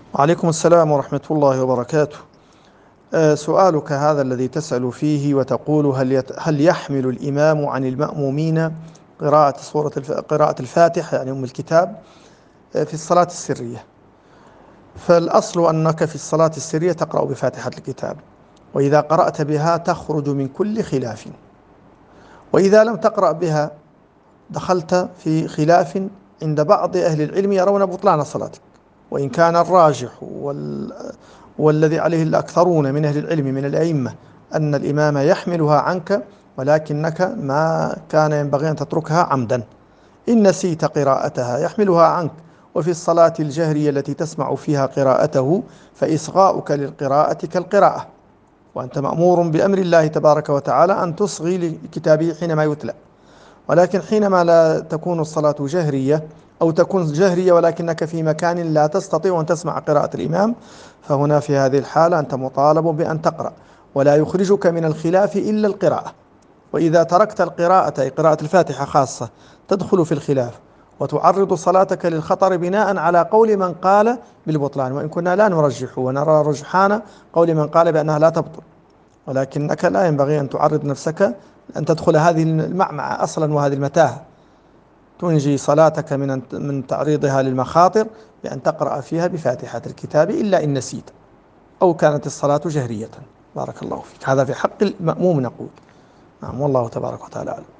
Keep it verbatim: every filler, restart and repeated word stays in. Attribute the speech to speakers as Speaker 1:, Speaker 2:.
Speaker 1: وعليكم السلام ورحمة الله وبركاته. آه، سؤالك هذا الذي تسأل فيه وتقول هل يت... هل يحمل الإمام عن المأمومين قراءة سورة الف... قراءة الفاتحة يعني أم الكتاب آه، في الصلاة السرية؟ فالأصل أنك في الصلاة السرية تقرأ بفاتحة الكتاب، وإذا قرأت بها تخرج من كل خلاف، وإذا لم تقرأ بها دخلت في خلاف عند بعض أهل العلم يرون بطلان صلاتك. وإن كان الراجح وال... والذي عليه الأكثرون من أهل العلم من الأئمة أن الإمام يحملها عنك، ولكنك ما كان ينبغي أن تتركها عمدا. إن نسيت قراءتها يحملها عنك. وفي الصلاة الجهرية التي تسمع فيها قراءته فإصغاؤك للقراءة كالقراءة، وأنت مأمور بأمر الله تبارك وتعالى أن تصغي لكتابه حينما يتلى. ولكن حينما لا تكون الصلاة جهرية، أو تكون جهرية ولكنك في مكان لا تستطيع أن تسمع قراءة الإمام، فهنا في هذه الحالة أنت مطالب بأن تقرأ، ولا يخرجك من الخلاف إلا القراءة. وإذا تركت القراءة أي قراءة الفاتحة خاصة تدخل في الخلاف وتعرض صلاتك للخطر بناء على قول من قال بالبطلان، وإن كنا لا نرجح ونرى رجحان قول من قال بأنها لا تبطل، ولكنك لا ينبغي أن تعرض نفسك أن تدخل هذه المعمعة أصلا وهذه المتاهة. تنجي صلاتك من من تعريضها للمخاطر بأن تقرأ فيها بفاتحة الكتاب إلا إن نسيت أو كانت الصلاة جهرية. بارك الله فيك. هذا في حق المأموم نقول. نعم، والله تبارك وتعالى أعلم.